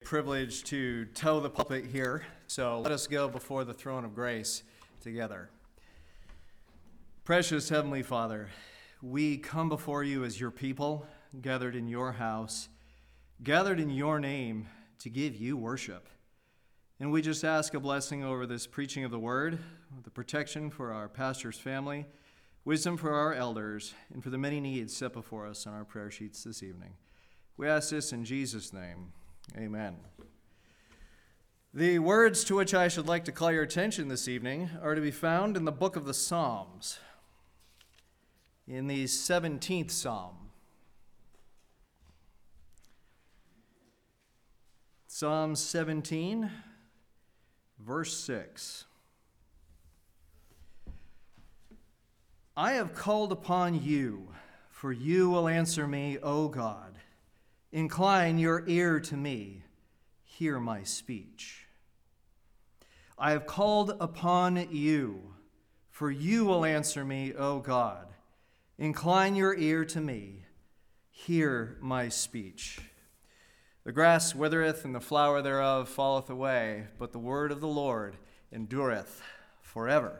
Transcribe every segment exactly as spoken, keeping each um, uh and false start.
privilege to toe the pulpit here, so let us go before the throne of grace together. Precious Heavenly Father, we come before you as your people, gathered in your house, gathered in your name to give you worship. And we just ask a blessing over this preaching of the word, the protection for our pastor's family, wisdom for our elders, and for the many needs set before us on our prayer sheets this evening. We ask this in Jesus' name. Amen. The words to which I should like to call your attention this evening are to be found in the book of the Psalms, in the seventeenth Psalm. Psalm seventeen, verse six. I have called upon you, for you will answer me, O God. Incline your ear to me, hear my speech. I have called upon you, for you will answer me, O God. Incline your ear to me, hear my speech. The grass withereth, and the flower thereof falleth away, but the word of the Lord endureth forever.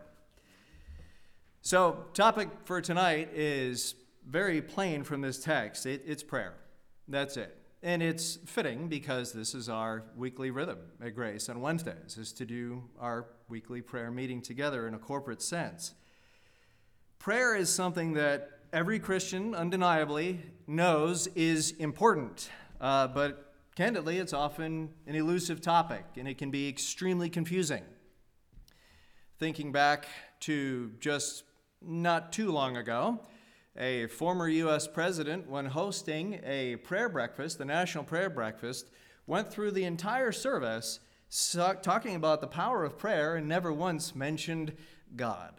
So, topic for tonight is very plain from this text. It, it's prayer. That's it. And it's fitting because this is our weekly rhythm at Grace on Wednesdays, is to do our weekly prayer meeting together in a corporate sense. Prayer is something that every Christian undeniably knows is important, uh, but candidly, it's often an elusive topic, and it can be extremely confusing. Thinking back to just not too long ago, a former U S president, when hosting a prayer breakfast, the National Prayer Breakfast, went through the entire service so, talking about the power of prayer and never once mentioned God.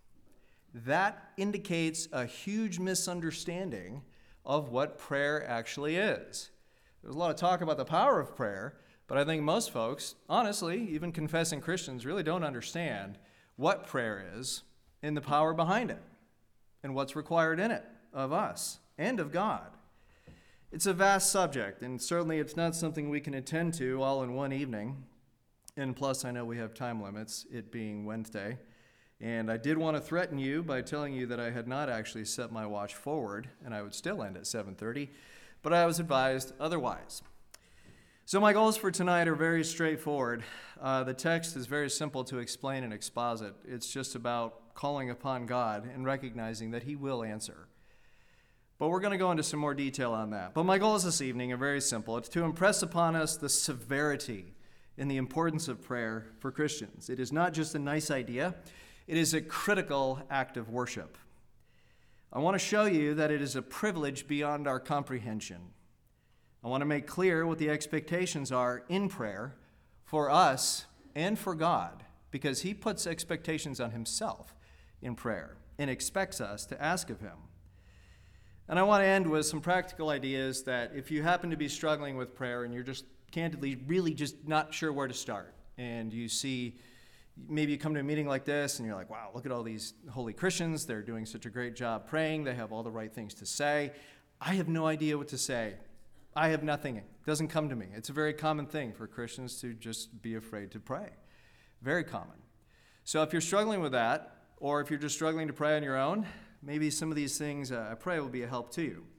That indicates a huge misunderstanding of what prayer actually is. There's a lot of talk about the power of prayer, but I think most folks, honestly, even confessing Christians, really don't understand what prayer is and the power behind it, and what's required in it of us and of God. It's a vast subject, and certainly it's not something we can attend to all in one evening. And plus, I know we have time limits, it being Wednesday. And I did want to threaten you by telling you that I had not actually set my watch forward, and I would still end at seven thirty, but I was advised otherwise. So my goals for tonight are very straightforward. Uh, the text is very simple to explain and exposit. It's just about calling upon God and recognizing that he will answer. But we're going to go into some more detail on that. But my goals this evening are very simple. It's to impress upon us the severity and the importance of prayer for Christians. It is not just a nice idea. It is a critical act of worship. I want to show you that it is a privilege beyond our comprehension. I want to make clear what the expectations are in prayer for us and for God, because he puts expectations on himself in prayer and expects us to ask of him. And I want to end with some practical ideas that if you happen to be struggling with prayer and you're just candidly really just not sure where to start, and you see, maybe you come to a meeting like this and you're like, wow, look at all these holy Christians. They're doing such a great job praying. They have all the right things to say. I have no idea what to say. I have nothing. It doesn't come to me. It's a very common thing for Christians to just be afraid to pray. Very common. So if you're struggling with that, or if you're just struggling to pray on your own, maybe some of these things uh, I pray will be a help to you.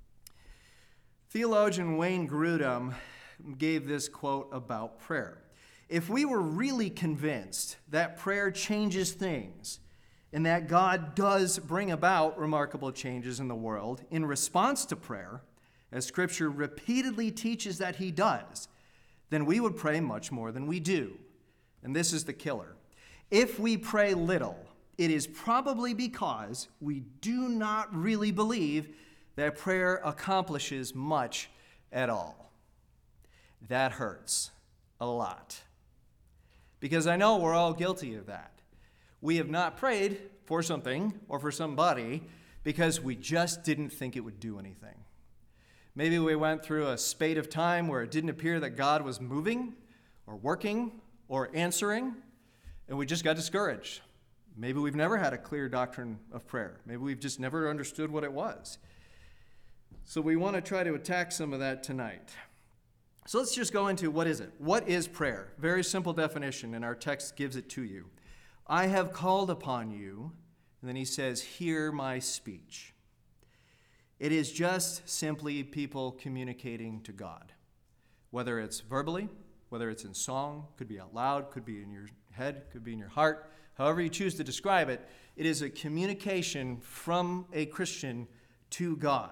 Theologian Wayne Grudem gave this quote about prayer. If we were really convinced that prayer changes things and that God does bring about remarkable changes in the world in response to prayer, as Scripture repeatedly teaches that he does, then we would pray much more than we do. And this is the killer. If we pray little, it is probably because we do not really believe that prayer accomplishes much at all. That hurts a lot. Because I know we're all guilty of that. We have not prayed for something or for somebody because we just didn't think it would do anything. Maybe we went through a spate of time where it didn't appear that God was moving or working or answering, and we just got discouraged. Maybe we've never had a clear doctrine of prayer. Maybe we've just never understood what it was. So we want to try to attack some of that tonight. So let's just go into what is it? What is prayer? Very simple definition, and our text gives it to you. I have called upon you, and then he says, hear my speech. It is just simply people communicating to God, whether it's verbally, whether it's in song, could be out loud, could be in your head, could be in your heart, however you choose to describe it. It is a communication from a Christian to God.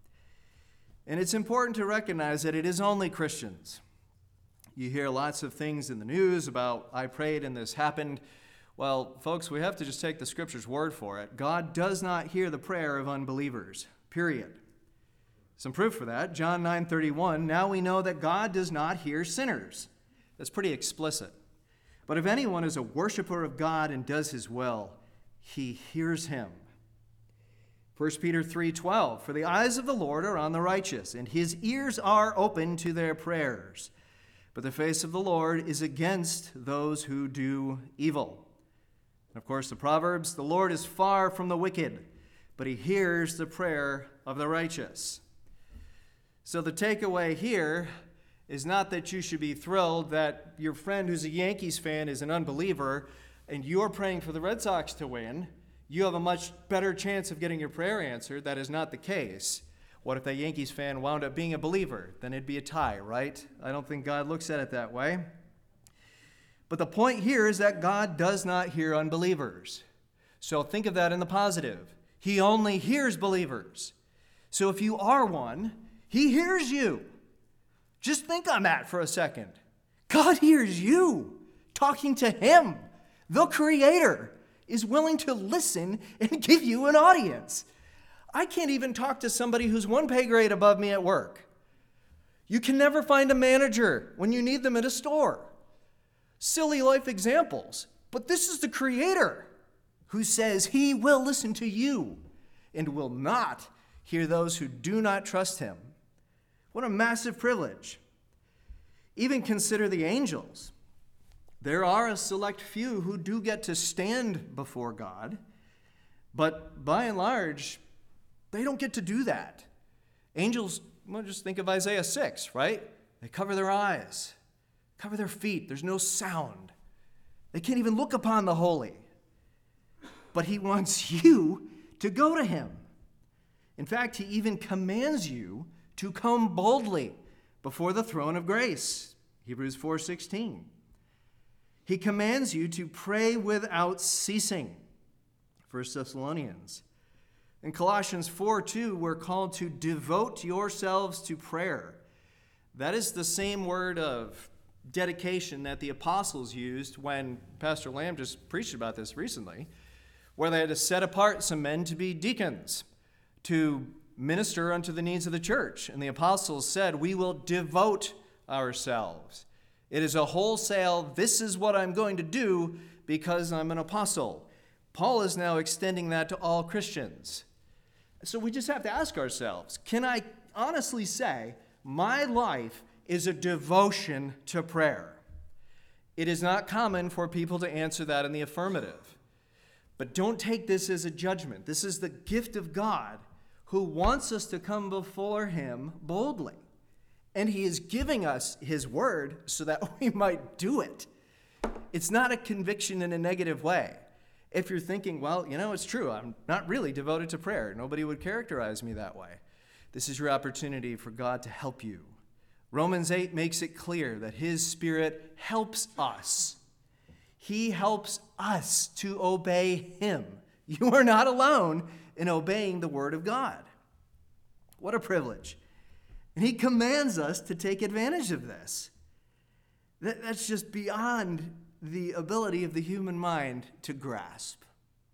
And it's important to recognize that it is only Christians. You hear lots of things in the news about, I prayed and this happened. Well, folks, we have to just take the Scripture's word for it. God does not hear the prayer of unbelievers, period. Some proof for that, John nine thirty-one, now we know that God does not hear sinners. That's pretty explicit. But if anyone is a worshiper of God and does his will, he hears him. First Peter three twelve, for the eyes of the Lord are on the righteous, and his ears are open to their prayers. But the face of the Lord is against those who do evil. And of course, the Proverbs, the Lord is far from the wicked, but he hears the prayer of the righteous. So the takeaway here is not that you should be thrilled that your friend who's a Yankees fan is an unbeliever and you're praying for the Red Sox to win. You have a much better chance of getting your prayer answered. That is not the case. What if that Yankees fan wound up being a believer? Then it'd be a tie, right? I don't think God looks at it that way. But the point here is that God does not hear unbelievers. So think of that in the positive. He only hears believers. So if you are one, he hears you. Just think on that for a second. God hears you talking to him. The Creator is willing to listen and give you an audience. I can't even talk to somebody who's one pay grade above me at work. You can never find a manager when you need them at a store. Silly life examples, but this is the Creator who says he will listen to you and will not hear those who do not trust him. What a massive privilege. Even consider the angels. There are a select few who do get to stand before God, but by and large, they don't get to do that. Angels, well, just think of Isaiah six, right? They cover their eyes, cover their feet. There's no sound. They can't even look upon the holy. But he wants you to go to him. In fact, he even commands you to come boldly before the throne of grace, Hebrews four sixteen. He commands you to pray without ceasing, First Thessalonians. In Colossians four two, we're called to devote yourselves to prayer. That is the same word of dedication that the apostles used when Pastor Lamb just preached about this recently, where they had to set apart some men to be deacons, to minister unto the needs of the church. And the apostles said, we will devote ourselves. It is a wholesale, this is what I'm going to do because I'm an apostle. Paul is now extending that to all Christians. So we just have to ask ourselves, can I honestly say my life is a devotion to prayer? It is not common for people to answer that in the affirmative. But don't take this as a judgment. This is the gift of God who wants us to come before him boldly. And he is giving us his word so that we might do it. It's not a conviction in a negative way. If you're thinking, well, you know, it's true, I'm not really devoted to prayer. Nobody would characterize me that way. This is your opportunity for God to help you. Romans eight makes it clear that his Spirit helps us. He helps us to obey him. You are not alone in obeying the word of God. What a privilege. And he commands us to take advantage of this. That, that's just beyond the ability of the human mind to grasp.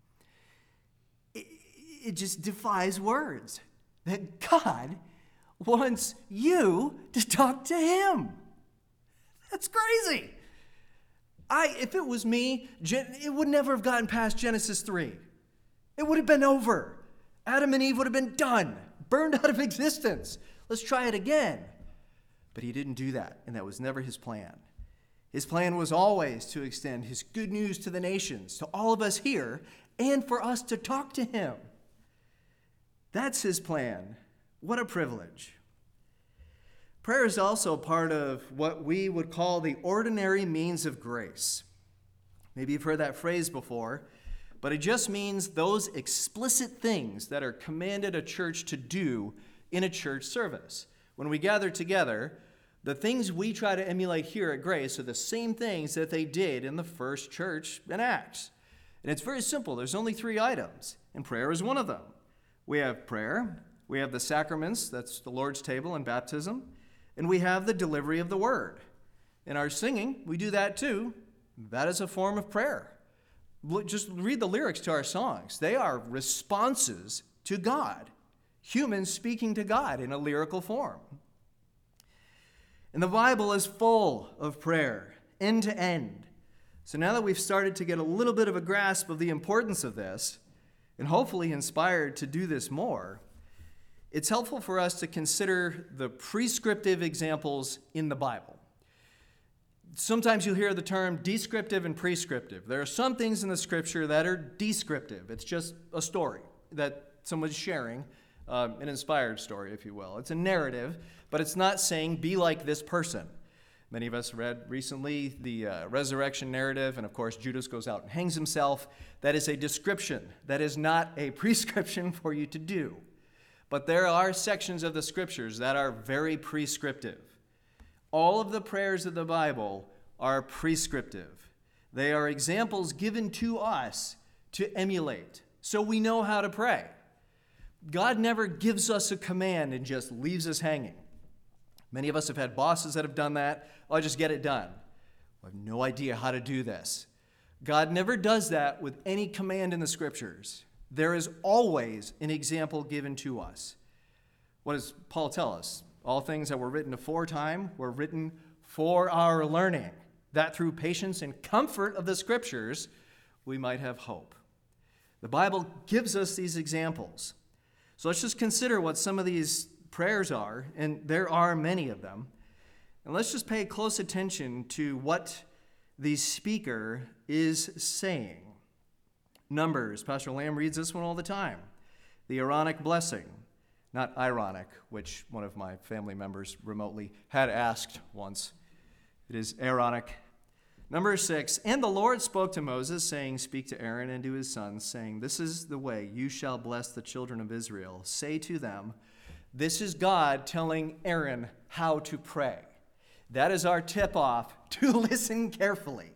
It, it just defies words. That God wants you to talk to him. That's crazy. I, if it was me, it would never have gotten past Genesis three. It would have been over. Adam and Eve would have been done, burned out of existence. Let's try it again. But he didn't do that, and that was never his plan. His plan was always to extend his good news to the nations, to all of us here, and for us to talk to him. That's his plan. What a privilege. Prayer is also part of what we would call the ordinary means of grace. Maybe you've heard that phrase before, but it just means those explicit things that are commanded a church to do in a church service. When we gather together, the things we try to emulate here at Grace are the same things that they did in the first church in Acts. And it's very simple. There's only three items, and prayer is one of them. We have prayer, we have the sacraments, that's the Lord's table and baptism, and we have the delivery of the word. In our singing, we do that too. That is a form of prayer. Just read the lyrics to our songs. They are responses to God, humans speaking to God in a lyrical form. And the Bible is full of prayer, end to end. So now that we've started to get a little bit of a grasp of the importance of this, and hopefully inspired to do this more, it's helpful for us to consider the prescriptive examples in the Bible. Sometimes you'll hear the term descriptive and prescriptive. There are some things in the scripture that are descriptive. It's just a story that someone's sharing, uh, an inspired story, if you will. It's a narrative, but it's not saying, be like this person. Many of us read recently the uh, resurrection narrative, and of course, Judas goes out and hangs himself. That is a description. That is not a prescription for you to do. But there are sections of the scriptures that are very prescriptive. All of the prayers of the Bible are prescriptive. They are examples given to us to emulate, so we know how to pray. God never gives us a command and just leaves us hanging. Many of us have had bosses that have done that. Oh, I just get it done. I have no idea how to do this. God never does that with any command in the scriptures. There is always an example given to us. What does Paul tell us? All things that were written aforetime were written for our learning, that through patience and comfort of the scriptures we might have hope. The Bible gives us these examples. So let's just consider what some of these prayers are, and there are many of them. And let's just pay close attention to what the speaker is saying. Numbers, Pastor Lamb reads this one all the time. The Aaronic blessing. Not ironic, which one of my family members remotely had asked once. It is Aaronic. Number six, and the Lord spoke to Moses, saying, speak to Aaron and to his sons, saying, this is the way you shall bless the children of Israel. Say to them, this is God telling Aaron how to pray. That is our tip-off to listen carefully.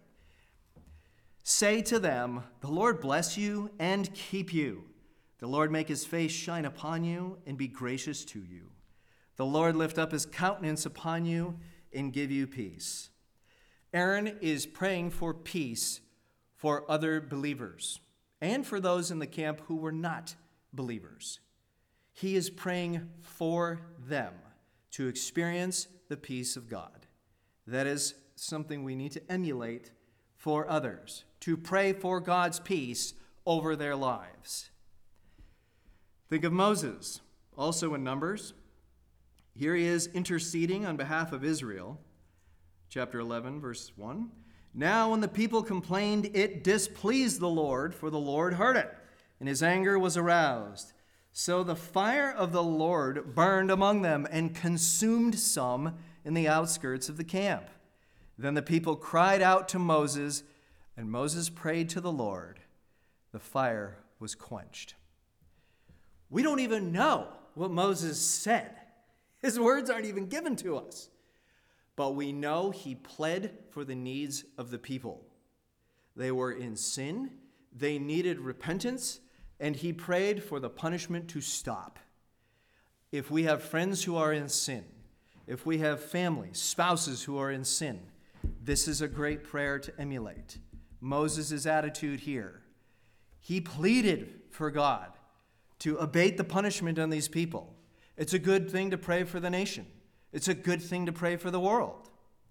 Say to them, the Lord bless you and keep you. The Lord make his face shine upon you and be gracious to you. The Lord lift up his countenance upon you and give you peace. Aaron is praying for peace for other believers and for those in the camp who were not believers. He is praying for them to experience the peace of God. That is something we need to emulate for others, to pray for God's peace over their lives. Think of Moses, also in Numbers. Here he is interceding on behalf of Israel. Chapter eleven, verse one. Now when the people complained, it displeased the Lord, for the Lord heard it, and his anger was aroused. So the fire of the Lord burned among them and consumed some in the outskirts of the camp. Then the people cried out to Moses, and Moses prayed to the Lord. The fire was quenched. We don't even know what Moses said. His words aren't even given to us. But we know he pled for the needs of the people. They were in sin, they needed repentance, and he prayed for the punishment to stop. If we have friends who are in sin, if we have families, spouses who are in sin, this is a great prayer to emulate. Moses' attitude here. He pleaded for God to abate the punishment on these people. It's a good thing to pray for the nation. It's a good thing to pray for the world.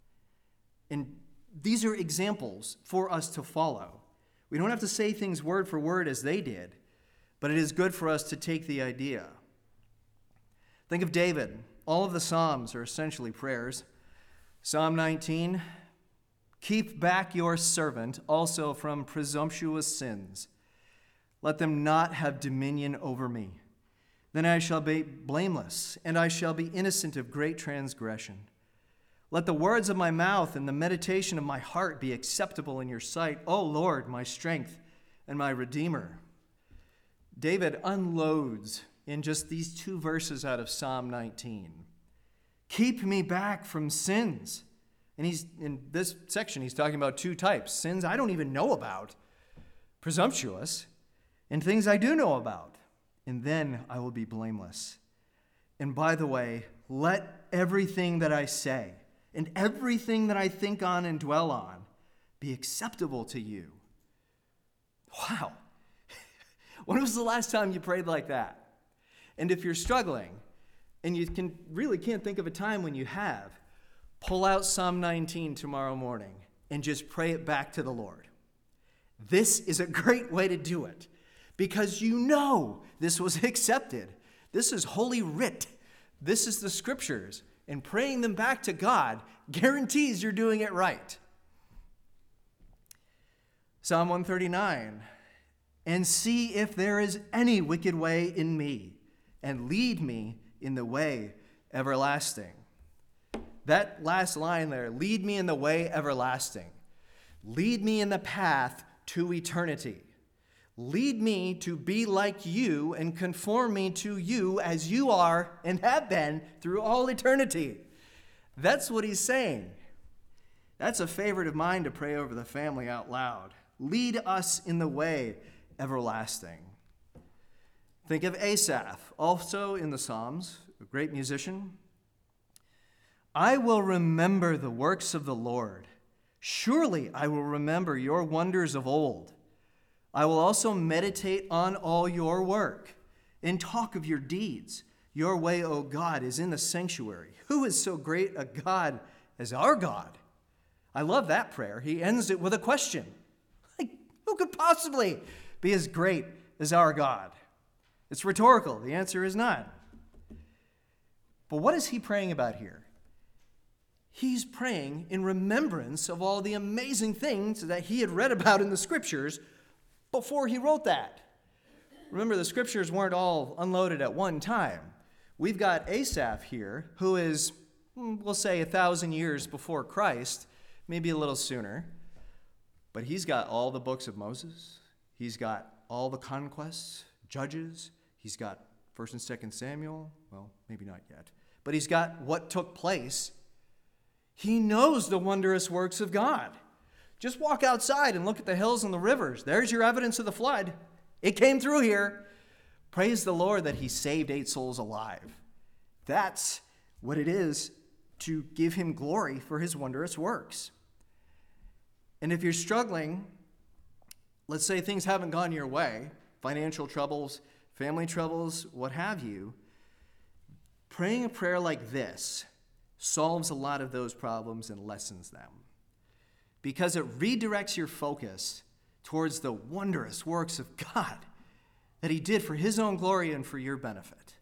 And these are examples for us to follow. We don't have to say things word for word as they did, but it is good for us to take the idea. Think of David. All of the Psalms are essentially prayers. Psalm nineteen, keep back your servant also from presumptuous sins. Let them not have dominion over me. Then I shall be blameless, and I shall be innocent of great transgression. Let the words of my mouth and the meditation of my heart be acceptable in your sight, O Lord, my strength and my Redeemer. David unloads in just these two verses out of Psalm nineteen. Keep me back from sins. And he's in this section, he's talking about two types. Sins I don't even know about, presumptuous, and things I do know about. And then I will be blameless. And by the way, let everything that I say and everything that I think on and dwell on be acceptable to you. Wow. When was the last time you prayed like that? And if you're struggling, and you can really can't think of a time when you have, pull out Psalm nineteen tomorrow morning and just pray it back to the Lord. This is a great way to do it because you know this was accepted. This is holy writ. This is the scriptures. And praying them back to God guarantees you're doing it right. Psalm one thirty-nine. And see if there is any wicked way in me, and lead me in the way everlasting. That last line there, lead me in the way everlasting. Lead me in the path to eternity. Lead me to be like you and conform me to you as you are and have been through all eternity. That's what he's saying. That's a favorite of mine to pray over the family out loud. Lead us in the way everlasting. Think of Asaph, also in the Psalms, a great musician. I will remember the works of the Lord. Surely I will remember your wonders of old. I will also meditate on all your work and talk of your deeds. Your way, O God, is in the sanctuary. Who is so great a God as our God? I love that prayer. He ends it with a question. Like, who could possibly be as great as our God? It's rhetorical. The answer is none. But what is he praying about here? He's praying in remembrance of all the amazing things that he had read about in the scriptures before he wrote that. Remember, the scriptures weren't all unloaded at one time. We've got Asaph here, who is, we'll say, a thousand years before Christ, maybe a little sooner. But he's got all the books of Moses. He's got all the conquests, Judges. He's got First and Second Samuel. Well, maybe not yet. But he's got what took place. He knows the wondrous works of God. Just walk outside and look at the hills and the rivers. There's your evidence of the flood. It came through here. Praise the Lord that he saved eight souls alive. That's what it is to give him glory for his wondrous works. And if you're struggling, let's say things haven't gone your way, financial troubles, family troubles, what have you, praying a prayer like this solves a lot of those problems and lessens them because it redirects your focus towards the wondrous works of God that he did for his own glory and for your benefit.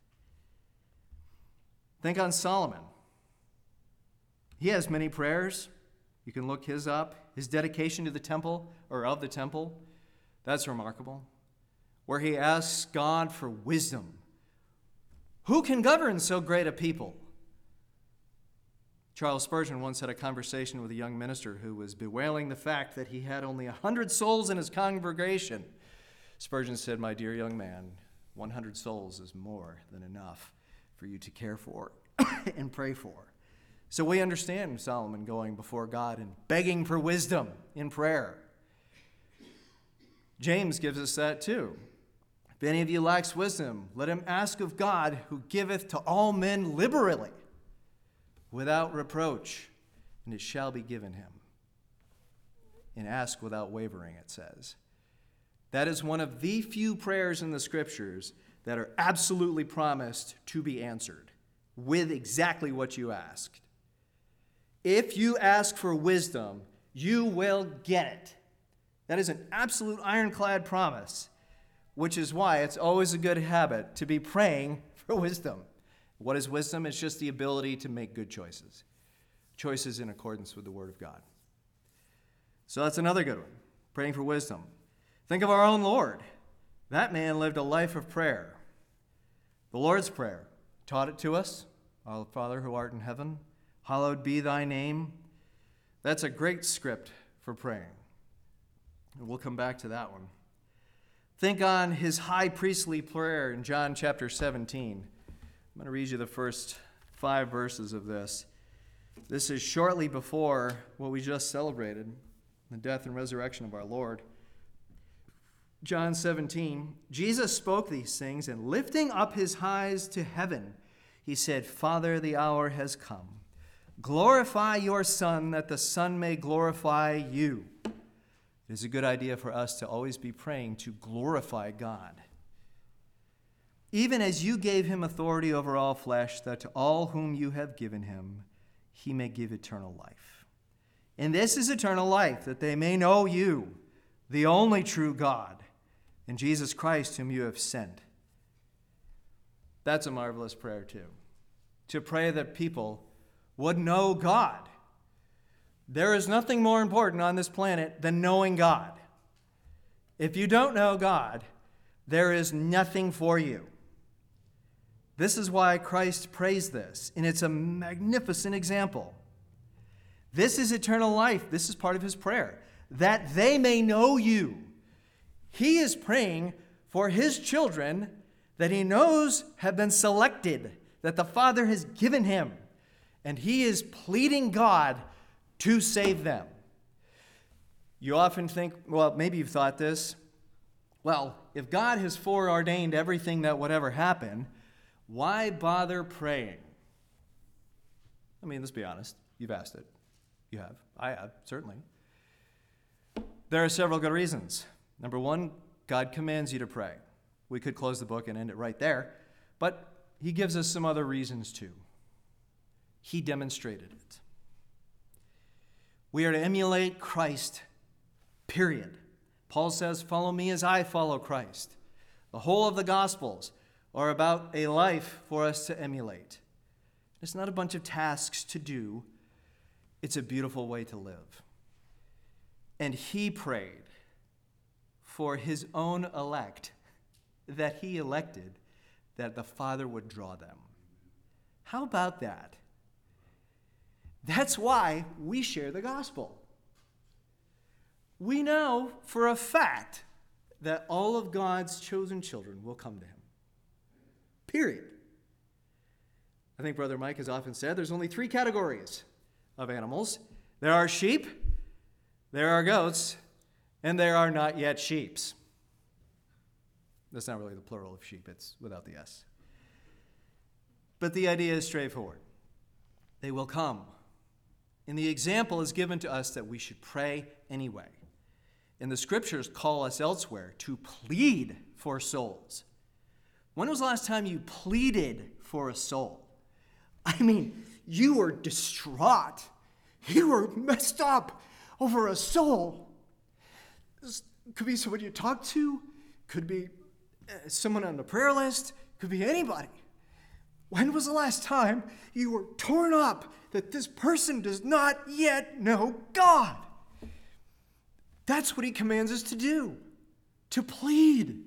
Think on Solomon. He has many prayers. You can look his up. His dedication to the temple, or of the temple, that's remarkable. Where he asks God for wisdom. Who can govern so great a people? Charles Spurgeon once had a conversation with a young minister who was bewailing the fact that he had only a hundred souls in his congregation. Spurgeon said, "My dear young man, one hundred souls is more than enough for you to care for and pray for." So we understand Solomon going before God and begging for wisdom in prayer. James gives us that too. If any of you lacks wisdom, let him ask of God, who giveth to all men liberally, without reproach, and it shall be given him. And ask without wavering, it says. That is one of the few prayers in the scriptures that are absolutely promised to be answered with exactly what you asked. If you ask for wisdom, you will get it. That is an absolute ironclad promise, which is why it's always a good habit to be praying for wisdom. What is wisdom? It's just the ability to make good choices. Choices in accordance with the Word of God. So that's another good one, praying for wisdom. Think of our own Lord. That man lived a life of prayer. The Lord's Prayer taught it to us. Our Father who art in heaven, hallowed be thy name. That's a great script for praying. And we'll come back to that one. Think on his high priestly prayer in John chapter seventeen. I'm going to read you the first five verses of this. This is shortly before what we just celebrated, the death and resurrection of our Lord. John seventeen, Jesus spoke these things, and lifting up his eyes to heaven, he said, Father, the hour has come. Glorify your Son, that the Son may glorify you. It is a good idea for us to always be praying to glorify God. Even as you gave him authority over all flesh, that to all whom you have given him, he may give eternal life. And this is eternal life, that they may know you, the only true God, and Jesus Christ whom you have sent. That's a marvelous prayer too. To pray that people would know God. There is nothing more important on this planet than knowing God. If you don't know God, there is nothing for you. This is why Christ prays this, and it's a magnificent example. This is eternal life. This is part of his prayer, that they may know you. He is praying for his children that he knows have been selected, that the Father has given him, and he is pleading God to save them. You often think, well, maybe you've thought this, well, if God has foreordained everything that would ever happen, why bother praying? I mean, let's be honest. You've asked it. You have. I have, certainly. There are several good reasons. Number one, God commands you to pray. We could close the book and end it right there, but he gives us some other reasons too. He demonstrated it. We are to emulate Christ, period. Paul says, follow me as I follow Christ. The whole of the Gospels are about a life for us to emulate. It's not a bunch of tasks to do. It's a beautiful way to live. And he prayed for his own elect, that he elected, that the Father would draw them. How about that? That's why we share the gospel. We know for a fact that all of God's chosen children will come to him. Period. I think Brother Mike has often said there's only three categories of animals. There are sheep, there are goats, and there are not yet sheeps. That's not really the plural of sheep, it's without the S. But the idea is straightforward. They will come. And the example is given to us that we should pray anyway. And the scriptures call us elsewhere to plead for souls. When was the last time you pleaded for a soul? I mean, you were distraught. You were messed up over a soul. This could be someone you talked to, could be someone on the prayer list, could be anybody. When was the last time you were torn up that this person does not yet know God? That's what he commands us to do, to plead.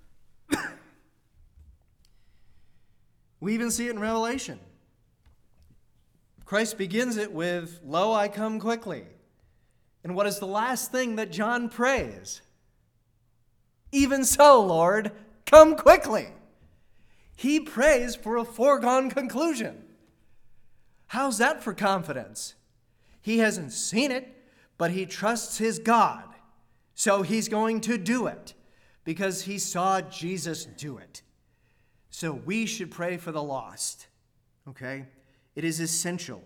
We even see it in Revelation. Christ begins it with, "Lo, I come quickly." And what is the last thing that John prays? "Even so, Lord, come quickly." He prays for a foregone conclusion. How's that for confidence? He hasn't seen it, but he trusts his God. So he's going to do it because he saw Jesus do it. So we should pray for the lost. Okay? It is essential.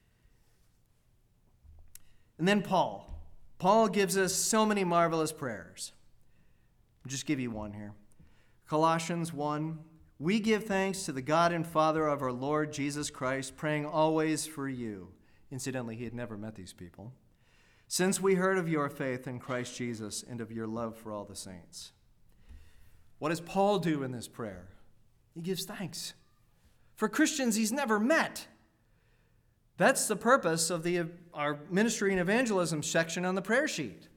And then Paul. Paul gives us so many marvelous prayers. I'll just give you one here. Colossians one. We give thanks to the God and Father of our Lord Jesus Christ, praying always for you. Incidentally, he had never met these people. Since we heard of your faith in Christ Jesus and of your love for all the saints. What does Paul do in this prayer? He gives thanks for Christians he's never met. That's the purpose of the our ministry and evangelism section on the prayer sheet.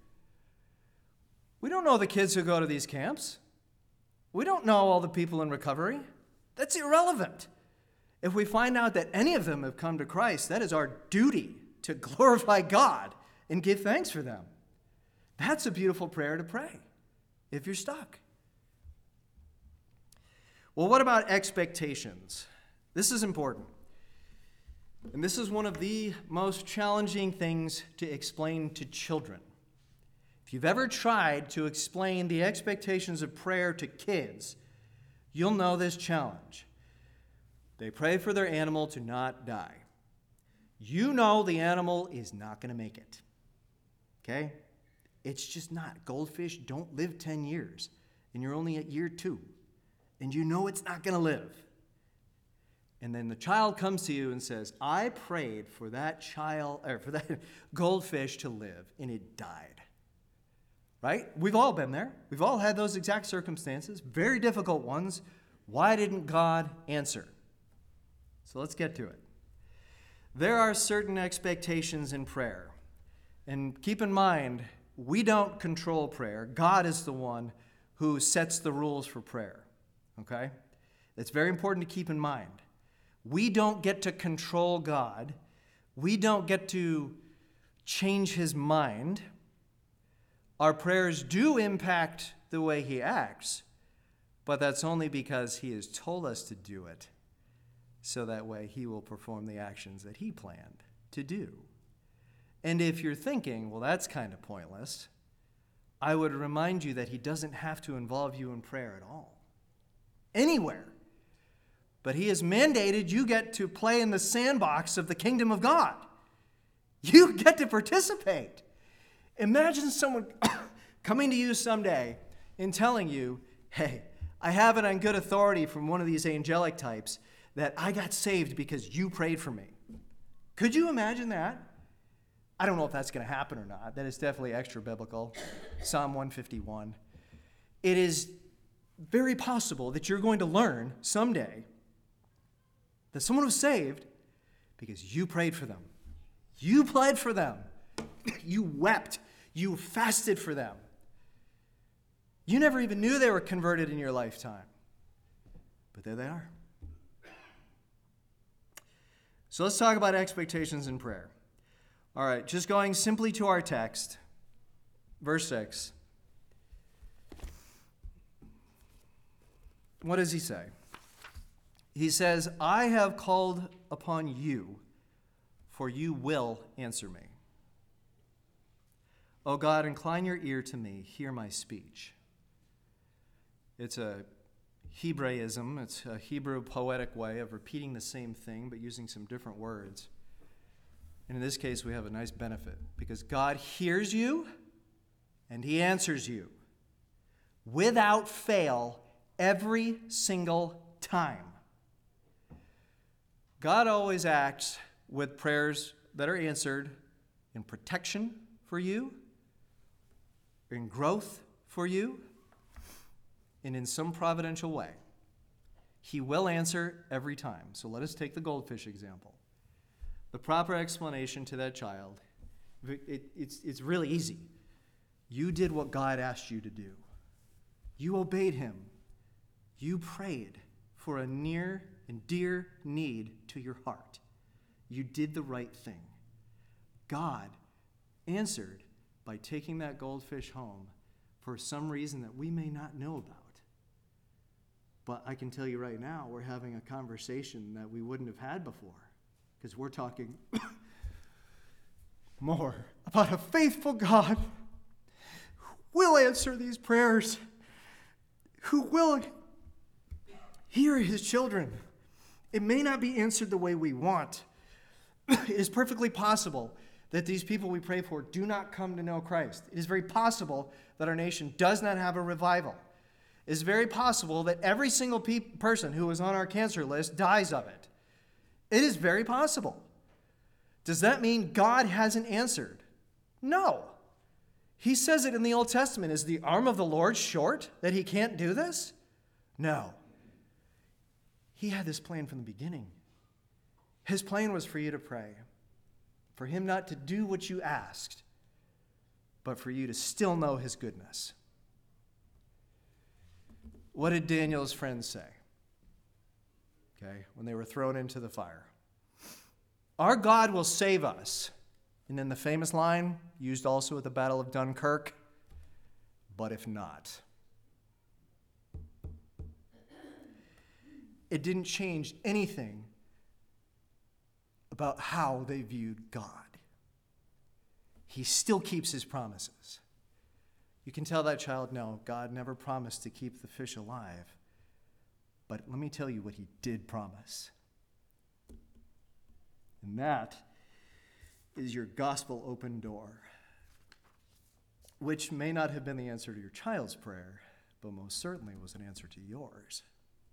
We don't know the kids who go to these camps. We don't know all the people in recovery. That's irrelevant. If we find out that any of them have come to Christ, that is our duty to glorify God and give thanks for them. That's a beautiful prayer to pray if you're stuck. Well, what about expectations? This is important. And this is one of the most challenging things to explain to children. If you've ever tried to explain the expectations of prayer to kids, you'll know this challenge. They pray for their animal to not die. You know the animal is not going to make it. Okay? It's just not. Goldfish don't live ten years, and you're only at year two, and you know it's not going to live. And then the child comes to you and says, I prayed for that child, or for that goldfish to live, and it died. Right? We've all been there. We've all had those exact circumstances, very difficult ones. Why didn't God answer? So let's get to it. There are certain expectations in prayer. And keep in mind, we don't control prayer. God is the one who sets the rules for prayer. Okay? It's very important to keep in mind. We don't get to control God. We don't get to change his mind. Our prayers do impact the way he acts, but that's only because he has told us to do it, so that way he will perform the actions that he planned to do. And if you're thinking, well, that's kind of pointless, I would remind you that he doesn't have to involve you in prayer at all, anywhere. But he has mandated you get to play in the sandbox of the kingdom of God. You get to participate. Imagine someone coming to you someday and telling you, hey, I have it on good authority from one of these angelic types that I got saved because you prayed for me. Could you imagine that? I don't know if that's going to happen or not. That is definitely extra biblical. Psalm one fifty-one. It is very possible that you're going to learn someday that someone was saved because you prayed for them. You pled for them. You wept. You fasted for them. You never even knew they were converted in your lifetime. But there they are. So let's talk about expectations in prayer. All right, just going simply to our text, verse six. What does he say? He says, I have called upon you, for you will answer me. O God, incline your ear to me, hear my speech. It's a Hebraism, it's a Hebrew poetic way of repeating the same thing but using some different words. And in this case, we have a nice benefit because God hears you and he answers you without fail every single time. God always acts with prayers that are answered in protection for you, in growth for you, and in some providential way. He will answer every time. So let us take the goldfish example. The proper explanation to that child, it, it, it's, it's really easy. You did what God asked you to do. You obeyed him. You prayed for a near and dear need to your heart. You did the right thing. God answered by taking that goldfish home for some reason that we may not know about. But I can tell you right now, we're having a conversation that we wouldn't have had before because we're talking more about a faithful God who will answer these prayers, who will hear his children. It may not be answered the way we want. It is perfectly possible that these people we pray for do not come to know Christ. It is very possible that our nation does not have a revival. It is very possible that every single pe- person who is on our cancer list dies of it. It is very possible. Does that mean God hasn't answered? No. He says it in the Old Testament. Is the arm of the Lord short that he can't do this? No. He had this plan from the beginning. His plan was for you to pray, for him not to do what you asked, but for you to still know his goodness. What did Daniel's friends say? okay, when they were thrown into the fire. Our God will save us. And then the famous line, used also at the Battle of Dunkirk, but if not. It didn't change anything about how they viewed God. He still keeps his promises. You can tell that child, no, God never promised to keep the fish alive. But let me tell you what he did promise. And that is your gospel open door, which may not have been the answer to your child's prayer, but most certainly was an answer to yours.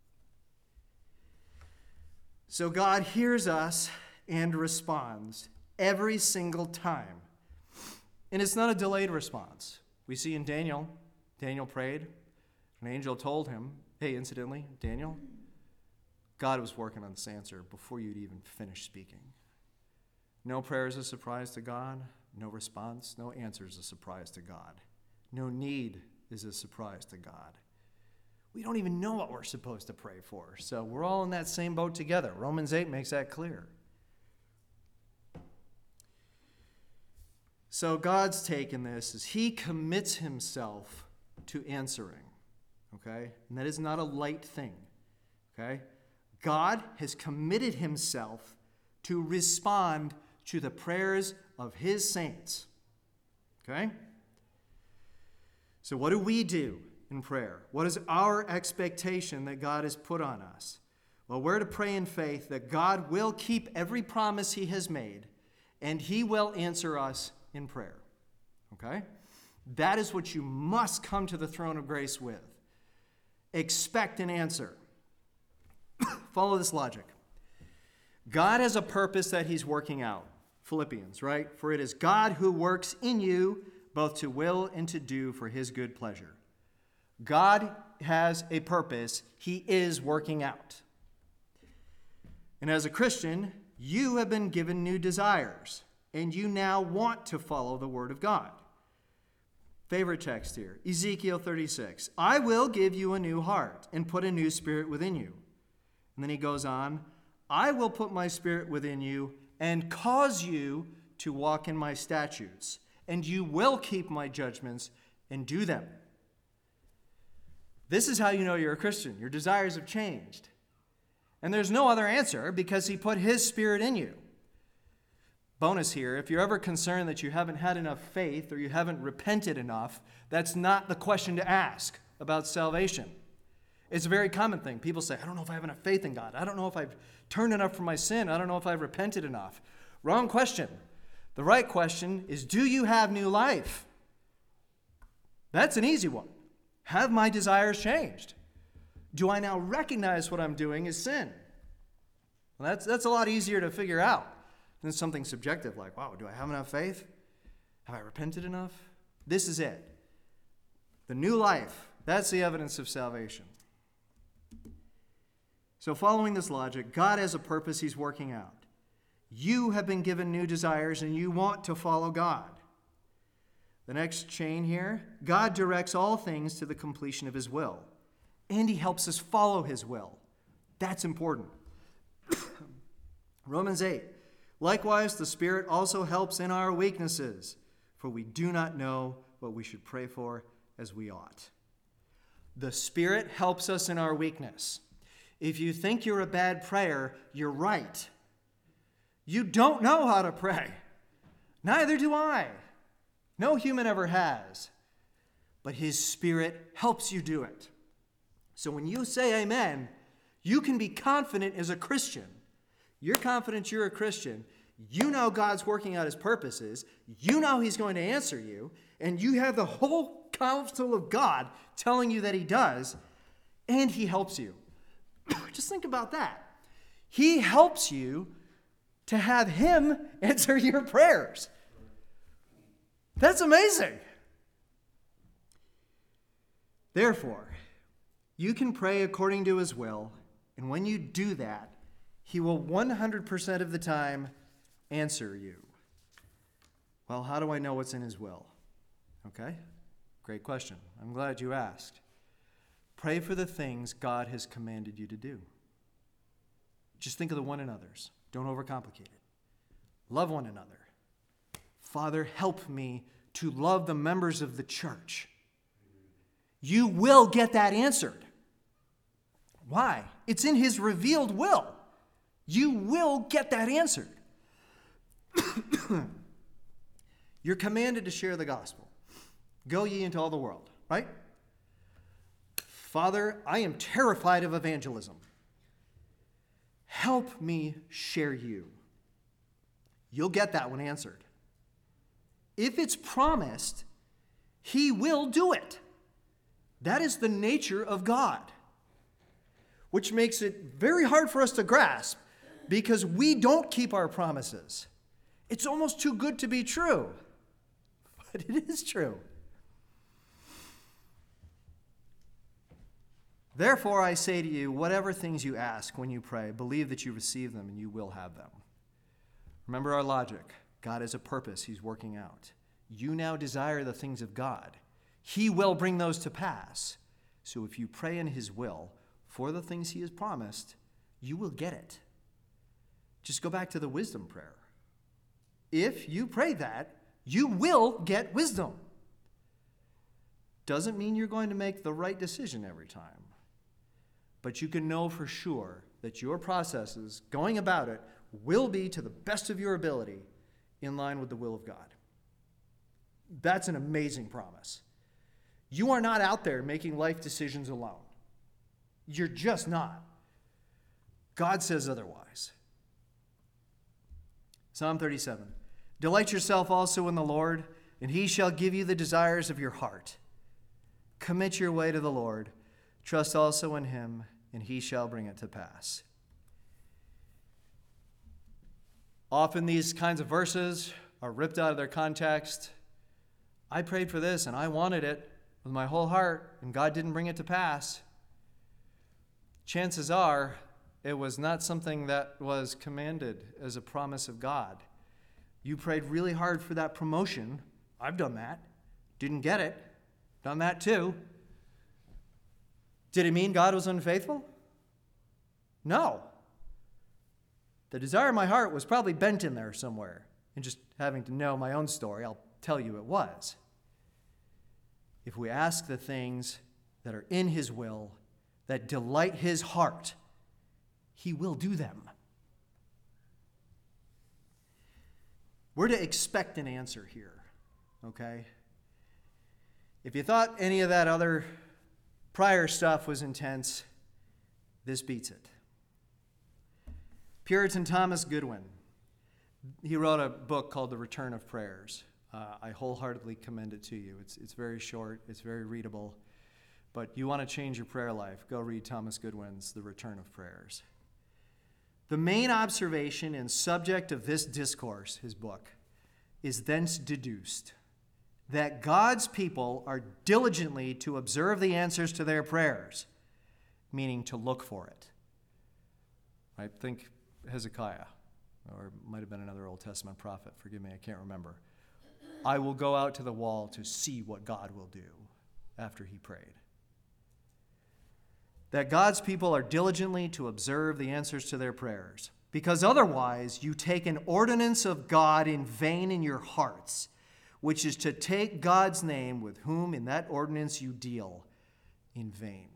So God hears us and responds every single time. And it's not a delayed response. We see in Daniel, Daniel prayed, an angel told him, hey, incidentally, Daniel, God was working on this answer before you'd even finish speaking. No prayer is a surprise to God. No response, no answer is a surprise to God. No need is a surprise to God. We don't even know what we're supposed to pray for. So we're all in that same boat together. Romans eight makes that clear. So God's take in this is he commits himself to answering. Okay? And that is not a light thing. Okay? God has committed himself to respond to the prayers of his saints. Okay? So what do we do in prayer? What is our expectation that God has put on us? Well, we're to pray in faith that God will keep every promise he has made, and he will answer us in prayer. Okay? That is what you must come to the throne of grace with. Expect an answer. Follow this logic. God has a purpose that he's working out. Philippians, right? For it is God who works in you both to will and to do for his good pleasure. God has a purpose he is working out. And as a Christian, you have been given new desires, and you now want to follow the word of God. Favorite text here, Ezekiel thirty-six. I will give you a new heart and put a new spirit within you. And then he goes on, I will put my spirit within you and cause you to walk in my statutes, and you will keep my judgments and do them. This is how you know you're a Christian. Your desires have changed. And there's no other answer because he put his spirit in you. Bonus here, if you're ever concerned that you haven't had enough faith or you haven't repented enough, that's not the question to ask about salvation. It's a very common thing. People say, I don't know if I have enough faith in God. I don't know if I've turned enough from my sin. I don't know if I've repented enough. Wrong question. The right question is, do you have new life? That's an easy one. Have my desires changed? Do I now recognize what I'm doing is sin? Well, that's, that's a lot easier to figure out than something subjective like, wow, do I have enough faith? Have I repented enough? This is it. The new life, that's the evidence of salvation. So following this logic, God has a purpose he's working out. You have been given new desires and you want to follow God. The next chain here, God directs all things to the completion of his will. And he helps us follow his will. That's important. Romans eight. Likewise, the Spirit also helps in our weaknesses, for we do not know what we should pray for as we ought. The Spirit helps us in our weakness. If you think you're a bad prayer, you're right. You don't know how to pray. Neither do I. No human ever has. But his Spirit helps you do it. So when you say amen, you can be confident as a Christian. You're confident you're a Christian. You know God's working out his purposes. You know he's going to answer you. And you have the whole counsel of God telling you that he does. And he helps you. Just think about that. He helps you to have him answer your prayers. That's amazing. Therefore, you can pray according to his will, and when you do that, he will one hundred percent of the time answer you. Well, how do I know what's in his will? Okay, great question. I'm glad you asked. Pray for the things God has commanded you to do. Just think of the one another's. Don't overcomplicate it. Love one another. Father, help me to love the members of the church. You will get that answered. Why? It's in his revealed will. You will get that answered. You're commanded to share the gospel. Go ye into all the world, right? Father, I am terrified of evangelism. Help me share you. You'll get that one answered. If it's promised, he will do it. That is the nature of God, which makes it very hard for us to grasp because we don't keep our promises. It's almost too good to be true, but it is true. Therefore, I say to you, whatever things you ask when you pray, believe that you receive them and you will have them. Remember our logic. God has a purpose he's working out. You now desire the things of God. He will bring those to pass. So if you pray in his will for the things he has promised, you will get it. Just go back to the wisdom prayer. If you pray that, you will get wisdom. Doesn't mean you're going to make the right decision every time. But you can know for sure that your processes, going about it, will be to the best of your ability in line with the will of God. That's an amazing promise. You are not out there making life decisions alone. You're just not. God says otherwise. Psalm thirty-seven. Delight yourself also in the Lord, and he shall give you the desires of your heart. Commit your way to the Lord. Trust also in him, and he shall bring it to pass. Often these kinds of verses are ripped out of their context. I prayed for this, and I wanted it with my whole heart, and God didn't bring it to pass. Chances are it was not something that was commanded as a promise of God. You prayed really hard for that promotion. I've done that. Didn't get it. Done that too. Did it mean God was unfaithful? No. The desire of my heart was probably bent in there somewhere. And just having to know my own story, I'll tell you it was. If we ask the things that are in his will, that delight his heart, he will do them. We're to expect an answer here, okay? If you thought any of that other prior stuff was intense, this beats it. Puritan Thomas Goodwin, he wrote a book called The Return of Prayers. Uh, I wholeheartedly commend it to you. It's, it's very short, it's very readable, but you want to change your prayer life, go read Thomas Goodwin's The Return of Prayers. The main observation and subject of this discourse, his book, is thence deduced that God's people are diligently to observe the answers to their prayers, meaning to look for it. I think Hezekiah, or it might have been another Old Testament prophet, forgive me, I can't remember. I will go out to the wall to see what God will do after he prayed. That God's people are diligently to observe the answers to their prayers, because otherwise you take an ordinance of God in vain in your hearts, which is to take God's name with whom in that ordinance you deal in vain.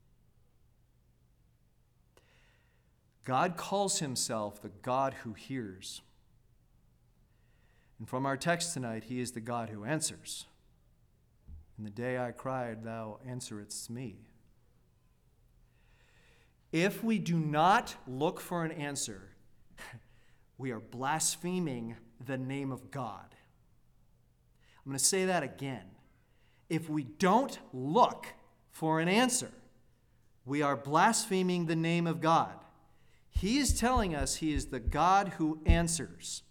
God calls himself the God who hears. And from our text tonight, he is the God who answers. In the day I cried, thou answeredst me. If we do not look for an answer, we are blaspheming the name of God. I'm going to say that again. If we don't look for an answer, we are blaspheming the name of God. He is telling us he is the God who answers.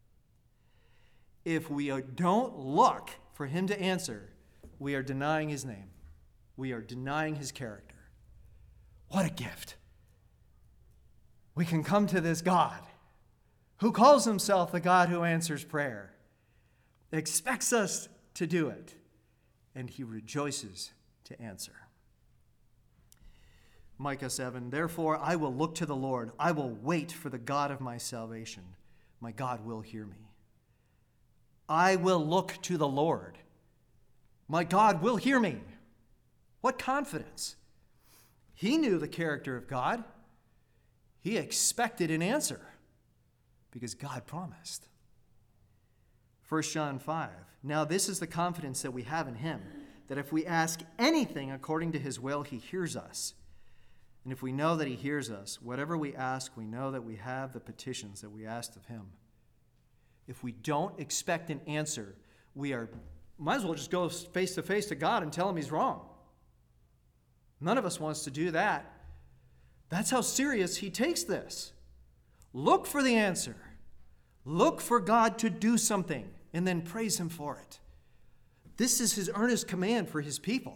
If we don't look for him to answer, we are denying his name. We are denying his character. What a gift. We can come to this God who calls himself the God who answers prayer, expects us to do it, and he rejoices to answer. Micah seven, therefore I will look to the Lord. I will wait for the God of my salvation. My God will hear me. I will look to the Lord. My God will hear me. What confidence! He knew the character of God. He expected an answer because God promised. First John five, now this is the confidence that we have in him, that if we ask anything according to his will, he hears us. And if we know that he hears us, whatever we ask, we know that we have the petitions that we asked of him. If we don't expect an answer, we are might as well just go face to face to God and tell him he's wrong. None of us wants to do that. That's how serious he takes this. Look for the answer. Look for God to do something and then praise him for it. This is his earnest command for his people.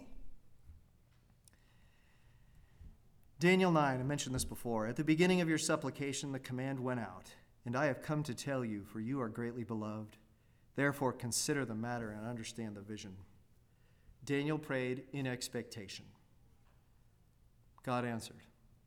Daniel nine, I mentioned this before. At the beginning of your supplication, the command went out, and I have come to tell you, for you are greatly beloved. Therefore, consider the matter and understand the vision. Daniel prayed in expectation. God answered.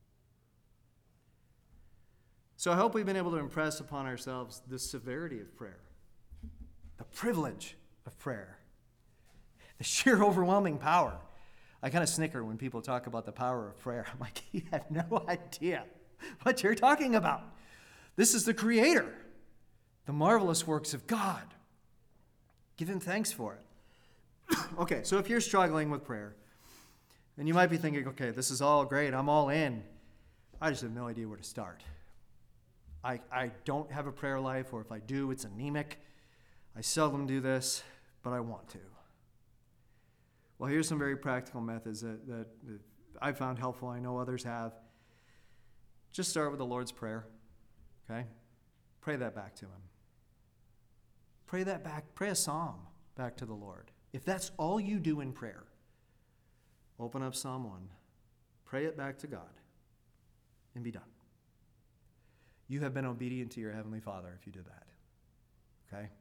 So I hope we've been able to impress upon ourselves the severity of prayer, the privilege of prayer, the sheer overwhelming power. I kind of snicker when people talk about the power of prayer. I'm like, you have no idea what you're talking about. This is the Creator, the marvelous works of God. Give him thanks for it. Okay, so if you're struggling with prayer, and you might be thinking, okay, this is all great, I'm all in. I just have no idea where to start. I, I don't have a prayer life, or if I do, it's anemic. I seldom do this, but I want to. Well, here's some very practical methods that, that, that I found helpful. I know others have. Just start with the Lord's Prayer, okay? Pray that back to him. Pray that back. Pray a psalm back to the Lord. If that's all you do in prayer, open up Psalm one, pray it back to God, and be done. You have been obedient to your Heavenly Father if you did that, okay?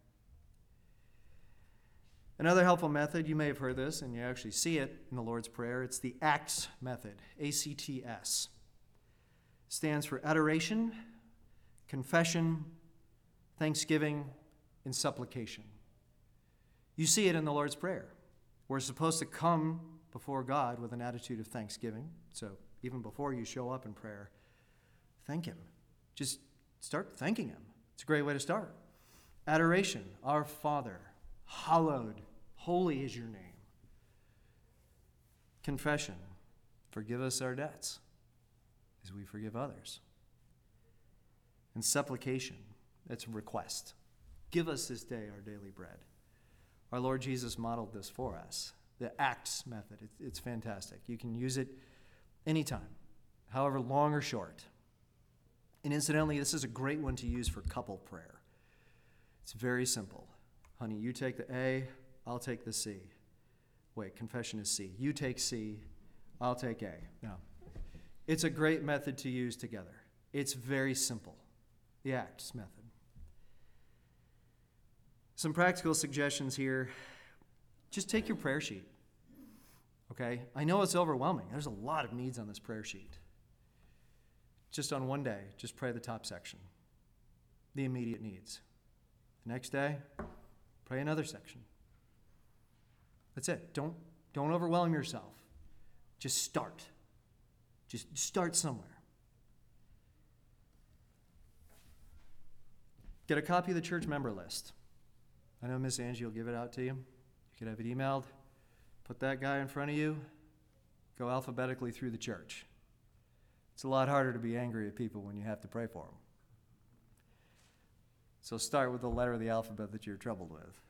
Another helpful method, you may have heard this, and you actually see it in the Lord's Prayer. It's the ACTS method, A C T S. Stands for adoration, confession, thanksgiving, and supplication. You see it in the Lord's Prayer. We're supposed to come before God with an attitude of thanksgiving. So even before you show up in prayer, thank him. Just start thanking him. It's a great way to start. Adoration, our Father, hallowed, holy is your name. Confession, forgive us our debts as we forgive others. And supplication, that's a request. Give us this day our daily bread. Our Lord Jesus modeled this for us. The ACTS method, it, it's fantastic. You can use it anytime, however long or short. And incidentally, this is a great one to use for couple prayer. It's very simple. Honey, you take the A, I'll take the C. Wait, confession is C. You take C, I'll take A. No. It's a great method to use together. It's very simple. The ACTS method. Some practical suggestions here. Just take your prayer sheet. Okay? I know it's overwhelming. There's a lot of needs on this prayer sheet. Just on one day, just pray the top section. The immediate needs. The next day, pray another section. That's it. Don't, don't overwhelm yourself. Just start. Just start somewhere. Get a copy of the church member list. I know Miss Angie will give it out to you. You could have it emailed. Put that guy in front of you. Go alphabetically through the church. It's a lot harder to be angry at people when you have to pray for them. So start with the letter of the alphabet that you're troubled with.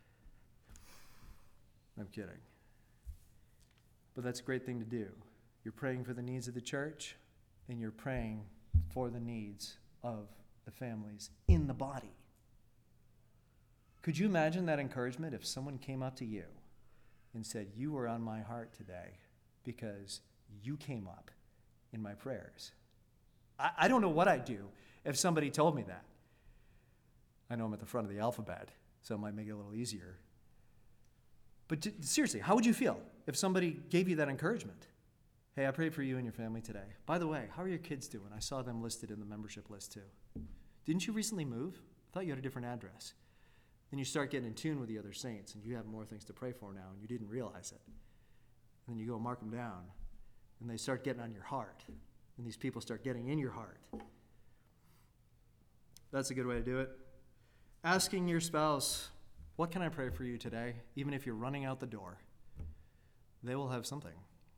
I'm kidding. But that's a great thing to do. You're praying for the needs of the church, and you're praying for the needs of the families in the body. Could you imagine that encouragement if someone came up to you and said, you were on my heart today because you came up in my prayers? I, I don't know what I'd do if somebody told me that. I know I'm at the front of the alphabet, so it might make it a little easier. But t- seriously, how would you feel if somebody gave you that encouragement? Hey, I prayed for you and your family today. By the way, how are your kids doing? I saw them listed in the membership list too. Didn't you recently move? I thought you had a different address. Then you start getting in tune with the other saints, and you have more things to pray for now, and you didn't realize it. And then you go mark them down, and they start getting on your heart, and these people start getting in your heart. That's a good way to do it. Asking your spouse, what can I pray for you today? Even if you're running out the door, they will have something.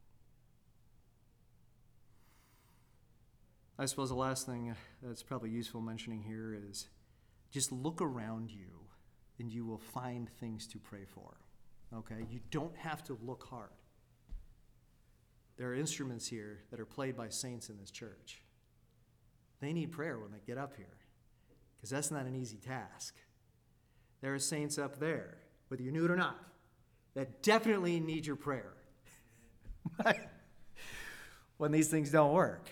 I suppose the last thing that's probably useful mentioning here is just look around you and you will find things to pray for. Okay? You don't have to look hard. There are instruments here that are played by saints in this church. They need prayer when they get up here, because that's not an easy task. There are saints up there, whether you knew it or not, that definitely need your prayer when these things don't work.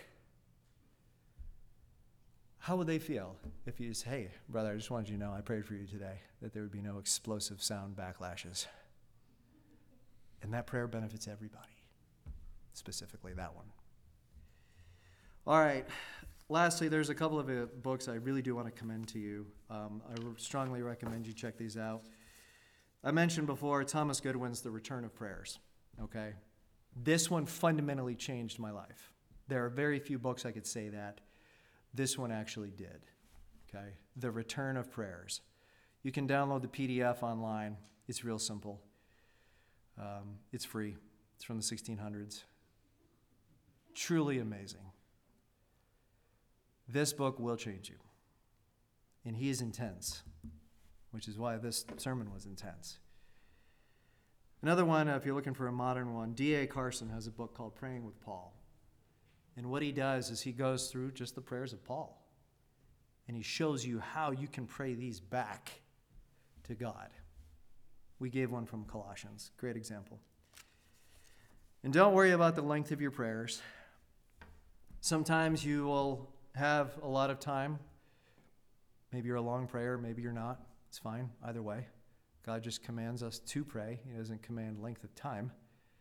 How would they feel if you say, hey, brother, I just wanted you to know I prayed for you today, that there would be no explosive sound backlashes? And that prayer benefits everybody, specifically that one. All right. Lastly, there's a couple of uh, books I really do want to commend to you. Um, I strongly recommend you check these out. I mentioned before Thomas Goodwin's The Return of Prayers. Okay? This one fundamentally changed my life. There are very few books I could say that. This one actually did, okay? The Return of Prayers. You can download the P D F online. It's real simple. Um, it's free. It's from the sixteen hundreds. Truly amazing. This book will change you. And he is intense, which is why this sermon was intense. Another one, uh, if you're looking for a modern one, D A Carson has a book called Praying with Paul. And what he does is he goes through just the prayers of Paul. And he shows you how you can pray these back to God. We gave one from Colossians. Great example. And don't worry about the length of your prayers. Sometimes you will have a lot of time. Maybe you're a long prayer, maybe you're not. It's fine, either way. God just commands us to pray. He doesn't command length of time.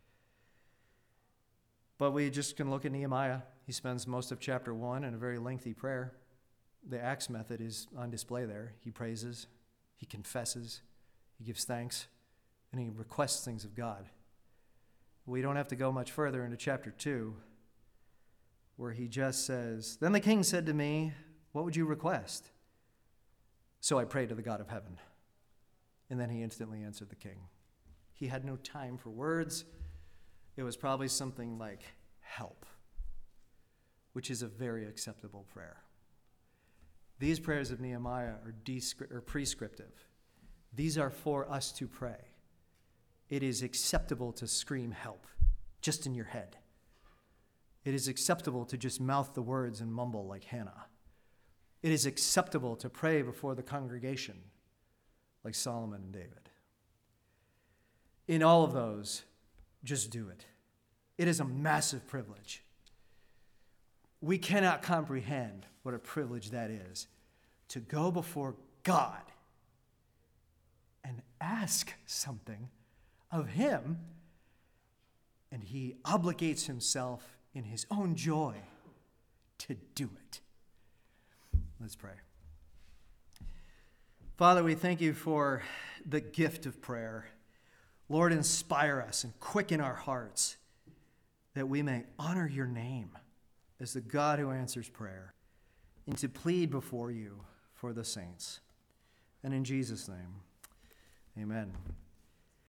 But we just can look at Nehemiah. He spends most of chapter one in a very lengthy prayer. The Acts method is on display there. He praises, he confesses, he gives thanks, and he requests things of God. We don't have to go much further into chapter two, where he just says, "Then the king said to me, 'What would you request?' So I prayed to the God of heaven." And then he instantly answered the king. He had no time for words. It was probably something like, "Help," which is a very acceptable prayer. These prayers of Nehemiah are, descri- or prescriptive. These are for us to pray. It is acceptable to scream help just in your head. It is acceptable to just mouth the words and mumble like Hannah. It is acceptable to pray before the congregation like Solomon and David. In all of those, just do it. It is a massive privilege. We cannot comprehend what a privilege that is, to go before God and ask something of him, and he obligates himself in his own joy to do it. Let's pray. Father, we thank you for the gift of prayer. Lord, inspire us and quicken our hearts that we may honor your name as the God who answers prayer, and to plead before you for the saints. And in Jesus' name, amen.